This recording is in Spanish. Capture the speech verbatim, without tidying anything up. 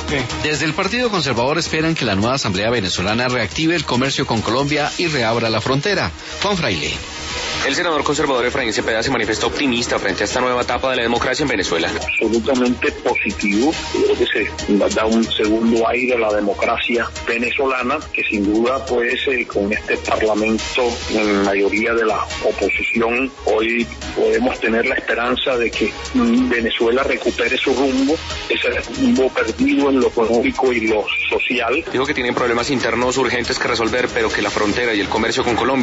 ¿Qué? Desde el Partido Conservador esperan que la nueva Asamblea Venezolana reactive el comercio con Colombia y reabra la frontera. Juan Fraile. El senador conservador Efraín Cepeda se manifiesta optimista frente a esta nueva etapa de la democracia en Venezuela. Absolutamente positivo, creo que se da un segundo aire a la democracia venezolana, que sin duda pues eh, con este parlamento en mayoría de la oposición, hoy podemos tener la esperanza de que Venezuela recupere su rumbo, ese rumbo perdido en lo económico y lo social. Dijo que tienen problemas internos urgentes que resolver, pero que la frontera y el comercio con Colombia